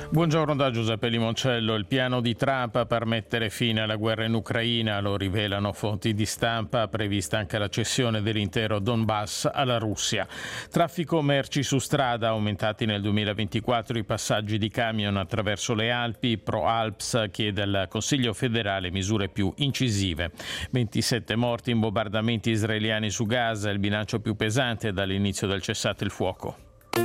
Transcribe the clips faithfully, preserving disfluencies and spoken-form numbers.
Buongiorno da Giuseppe Limoncello. Il piano di Trump per mettere fine alla guerra in Ucraina, lo rivelano fonti di stampa, prevista anche la cessione dell'intero Donbass alla Russia. Traffico merci su strada, aumentati nel duemilaventiquattro i passaggi di camion attraverso le Alpi. ProAlps chiede al Consiglio federale misure più incisive. ventisette morti in bombardamenti israeliani su Gaza, il bilancio più pesante dall'inizio del cessate il fuoco.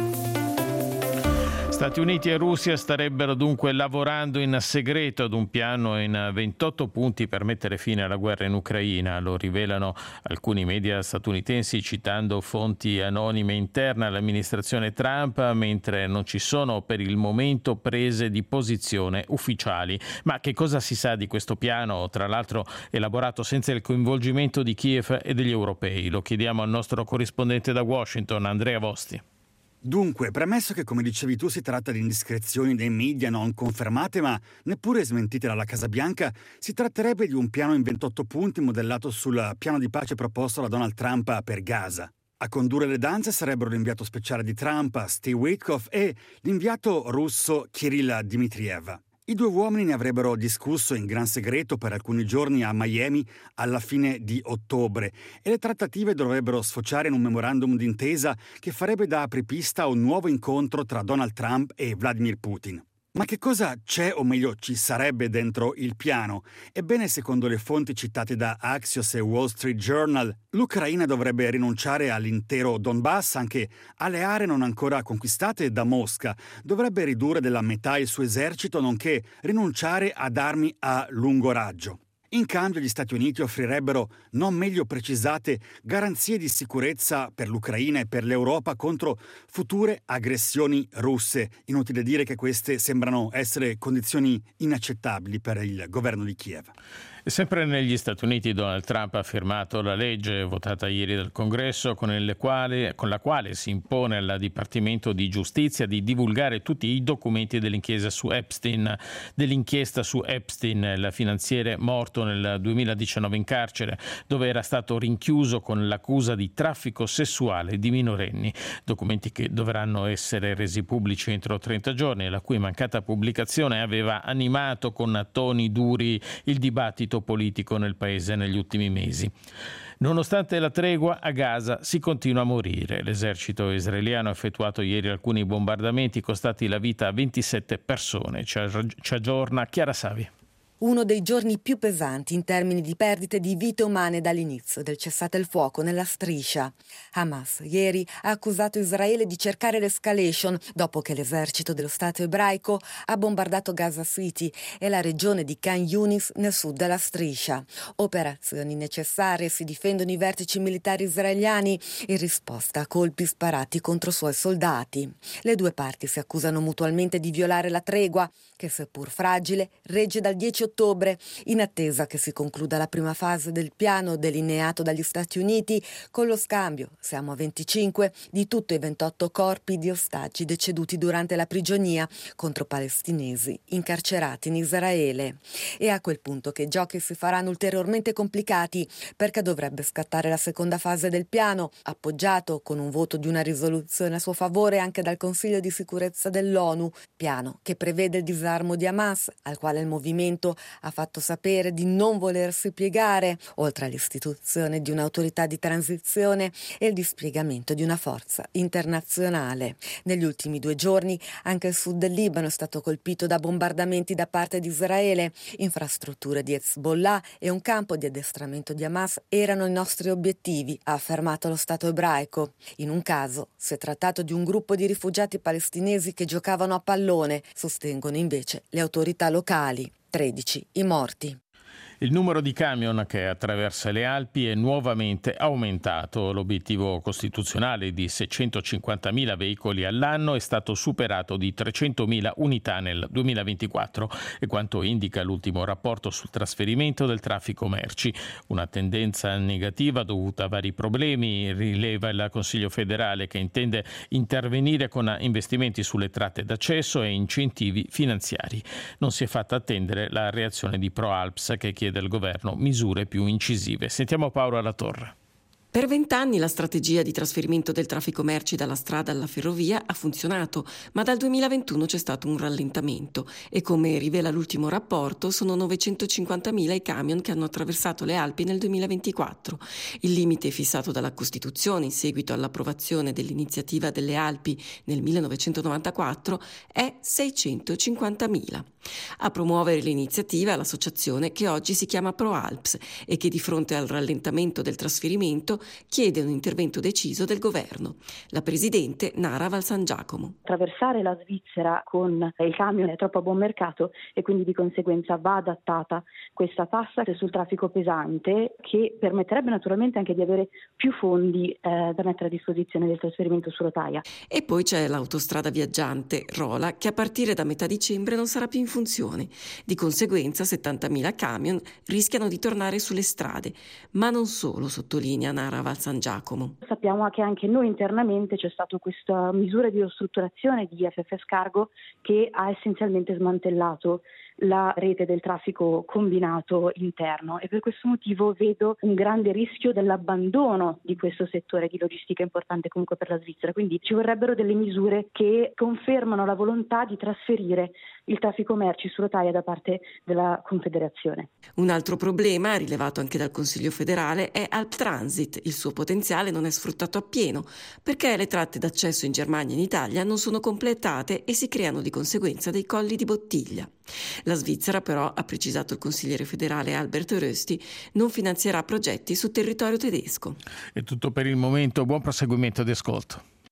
Stati Uniti e Russia starebbero dunque lavorando in segreto ad un piano in ventotto punti per mettere fine alla guerra in Ucraina. Lo rivelano alcuni media statunitensi citando fonti anonime interne all'amministrazione Trump, mentre non ci sono per il momento prese di posizione ufficiali. Ma che cosa si sa di questo piano, tra l'altro elaborato senza il coinvolgimento di Kiev e degli europei? Lo chiediamo al nostro corrispondente da Washington, Andrea Vosti. Dunque, premesso che, come dicevi tu, si tratta di indiscrezioni dei media non confermate ma neppure smentite dalla Casa Bianca, si tratterebbe di un piano in ventotto punti modellato sul piano di pace proposto da Donald Trump per Gaza. A condurre le danze sarebbero l'inviato speciale di Trump, Steve Witkoff, e l'inviato russo Kirill Dmitriev. I due uomini ne avrebbero discusso in gran segreto per alcuni giorni a Miami alla fine di ottobre e le trattative dovrebbero sfociare in un memorandum d'intesa che farebbe da apripista a un nuovo incontro tra Donald Trump e Vladimir Putin. Ma che cosa c'è, o meglio ci sarebbe, dentro il piano? Ebbene, secondo le fonti citate da Axios e Wall Street Journal, l'Ucraina dovrebbe rinunciare all'intero Donbass, anche alle aree non ancora conquistate da Mosca, dovrebbe ridurre della metà il suo esercito, nonché rinunciare ad armi a lungo raggio. In cambio gli Stati Uniti offrirebbero non meglio precisate garanzie di sicurezza per l'Ucraina e per l'Europa contro future aggressioni russe. Inutile dire che queste sembrano essere condizioni inaccettabili per il governo di Kiev. E sempre negli Stati Uniti Donald Trump ha firmato la legge votata ieri dal Congresso con, il quale, con la quale si impone al Dipartimento di Giustizia di divulgare tutti i documenti dell'inchiesta su Epstein, dell'inchiesta su Epstein, il finanziere morto nel duemiladiciannove in carcere, dove era stato rinchiuso con l'accusa di traffico sessuale di minorenni. Documenti che dovranno essere resi pubblici entro trenta giorni e la cui mancata pubblicazione aveva animato con toni duri il dibattito politico nel paese negli ultimi mesi. Nonostante la tregua, a Gaza si continua a morire. L'esercito israeliano ha effettuato ieri alcuni bombardamenti costati la vita a ventisette persone. Ci aggiorna Chiara Savi. Uno dei giorni più pesanti in termini di perdite di vite umane dall'inizio del cessate il fuoco nella striscia. Hamas ieri ha accusato Israele di cercare l'escalation dopo che l'esercito dello Stato ebraico ha bombardato Gaza City e la regione di Khan Yunis nel sud della striscia. Operazioni necessarie, si difendono i vertici militari israeliani in risposta a colpi sparati contro suoi soldati. Le due parti si accusano mutualmente di violare la tregua, che seppur fragile regge dal dieci ottobre, in attesa che si concluda la prima fase del piano delineato dagli Stati Uniti con lo scambio, siamo a venticinque, di tutti i ventotto corpi di ostaggi deceduti durante la prigionia contro palestinesi incarcerati in Israele. E a quel punto che i giochi si faranno ulteriormente complicati, perché dovrebbe scattare la seconda fase del piano, appoggiato con un voto di una risoluzione a suo favore anche dal Consiglio di sicurezza dell'ONU, piano che prevede il disarmo di Hamas, al quale il movimento ha fatto sapere di non volersi piegare, oltre all'istituzione di un'autorità di transizione e il dispiegamento di una forza internazionale. Negli ultimi due giorni anche il sud del Libano è stato colpito da bombardamenti da parte di Israele. Infrastrutture di Hezbollah e un campo di addestramento di Hamas erano i nostri obiettivi, ha affermato lo Stato ebraico. In un caso si è trattato di un gruppo di rifugiati palestinesi che giocavano a pallone, sostengono invece le autorità locali. tredici i morti. Il numero di camion che attraversa le Alpi è nuovamente aumentato. L'obiettivo costituzionale di seicentocinquantamila veicoli all'anno è stato superato di trecentomila unità nel duemilaventiquattro, e quanto indica l'ultimo rapporto sul trasferimento del traffico merci. Una tendenza negativa dovuta a vari problemi, rileva il Consiglio federale, che intende intervenire con investimenti sulle tratte d'accesso e incentivi finanziari. Non si è fatta attendere la reazione di ProAlps, che chiede del governo misure più incisive. Sentiamo Paolo Latorre. Per vent'anni la strategia di trasferimento del traffico merci dalla strada alla ferrovia ha funzionato, ma dal duemilaventuno c'è stato un rallentamento e, come rivela l'ultimo rapporto, sono novecentocinquantamila i camion che hanno attraversato le Alpi nel duemilaventiquattro. Il limite fissato dalla Costituzione in seguito all'approvazione dell'iniziativa delle Alpi nel millenovecentonovantaquattro è seicentocinquantamila. A promuovere l'iniziativa è l'associazione che oggi si chiama ProAlps e che di fronte al rallentamento del trasferimento chiede un intervento deciso del governo. La presidente Nara Valsangiacomo. Attraversare la Svizzera con il camion è troppo a buon mercato e quindi di conseguenza va adattata questa tassa sul traffico pesante, che permetterebbe naturalmente anche di avere più fondi eh, da mettere a disposizione del trasferimento su rotaia. E poi c'è l'autostrada viaggiante Rola, che a partire da metà dicembre non sarà più in funzione. Di conseguenza settantamila camion rischiano di tornare sulle strade, ma non solo, sottolinea Nara Valsangiacomo. Sappiamo che anche noi internamente c'è stata questa misura di ristrutturazione di F F S Cargo che ha essenzialmente smantellato la rete del traffico combinato interno, e per questo motivo vedo un grande rischio dell'abbandono di questo settore di logistica importante comunque per la Svizzera. Quindi ci vorrebbero delle misure che confermano la volontà di trasferire il traffico merci su rotaia da parte della Confederazione. Un altro problema, rilevato anche dal Consiglio federale, è Alptransit. Il suo potenziale non è sfruttato appieno perché le tratte d'accesso in Germania e in Italia non sono completate e si creano di conseguenza dei colli di bottiglia. La Svizzera però, ha precisato il consigliere federale Albert Rösti, non finanzierà progetti su territorio tedesco. È tutto per il momento, buon proseguimento di ascolto.